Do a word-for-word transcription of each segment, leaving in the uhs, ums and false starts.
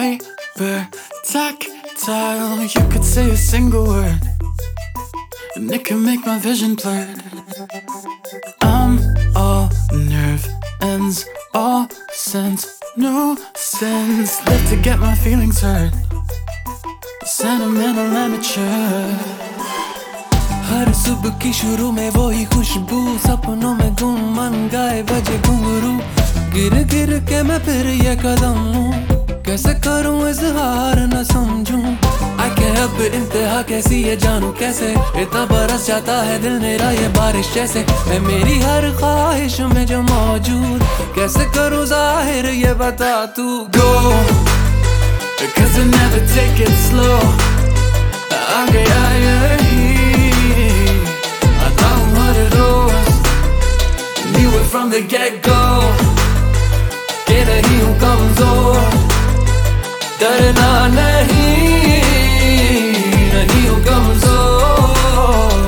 hyper tactile. You could say a single word and it can make my vision blurred. I'm all nerve ends, all sense, no sense. Live to get my feelings hurt, sentimental amateur. हर सुबह की शुरू में वो ही खुशबू, सपनों में गुम मन गाए बजे घुंघरू। गिर गिर के मैं फिर ये कदम लूं, कैसे करूं इजहार न समझूं। I can't help it, इंतहा कैसी ये जानूं कैसे, इतना बरस जाता है दिल मेरा ये बारिश जैसे। है मेरी हर ख्वाहिश में जो मौजूद, कैसे करूं जाहिर ये बता तू। Go, cause I never take it slow. आगे आया ही I thought what it was, knew it from the get-go. के नहीं हूँ कमजोर, डरना नहीं, नहीं हूँ कमजोर।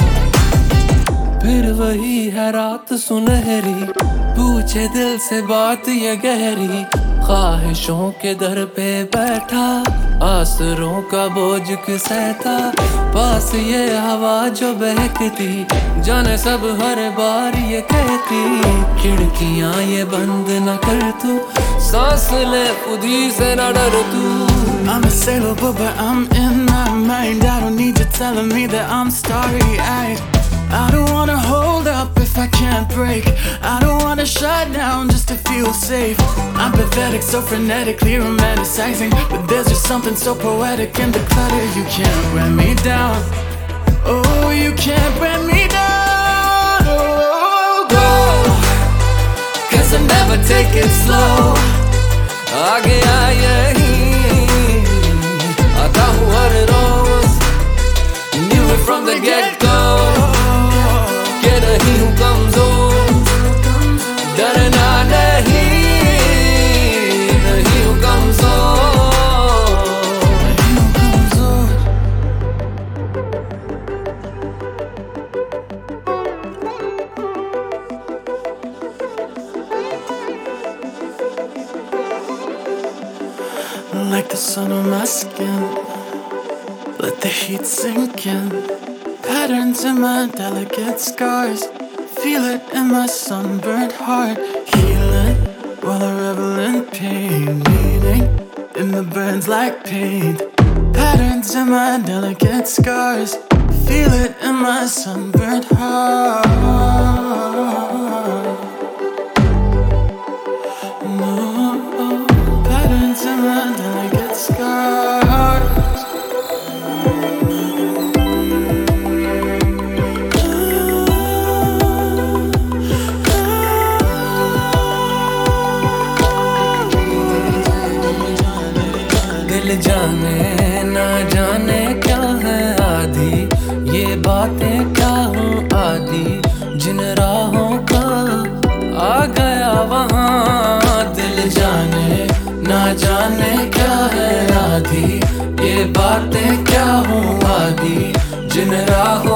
फिर वही है रात सुनहरी, पूछे दिल से बात ये गहरी। ख्वाहिशों के दर पे बैठा, आसरों का बोझ सहता। पास ये हवा जो बहकती, जाने सब हर बार ये कहती। खिड़कियां ये बंद न कर तू, सांस ले खुद ही से न डर तू। I'm a sailor but I'm in my mind. I don't need you telling me that I'm starry-eyed. I don't wanna hold up if I can't break. I don't wanna shut down just to feel safe. I'm pathetic, so frenetically romanticizing, but there's just something so poetic in the clutter. You can't wear me down. Oh, you can't wear me down. Oh, go, cause I never take it slow. आगे आया ही I thought what it was, knew it from the get-go. के नहीं हूँ कमजोर, डरना नहीं, नहीं हूँ कमजोर, नहीं हूँ कमजोर। Like the sun on my skin, let the heat sink in. Patterns in my delicate scars, feel it in my sunburnt heart. Heal it while I revel in pain, bleeding in the burns like pain. Patterns in my delicate scars, feel it in my sunburnt heart. No, patterns in my delicate scars. दिल जाने ना जाने क्या है आधी, ये बातें क्या हूँ आदि। जिन राहों का आ गया वहाँ, दिल जाने ना जाने क्या है आधी, ये बातें क्या हूँ आदि। जिन राहों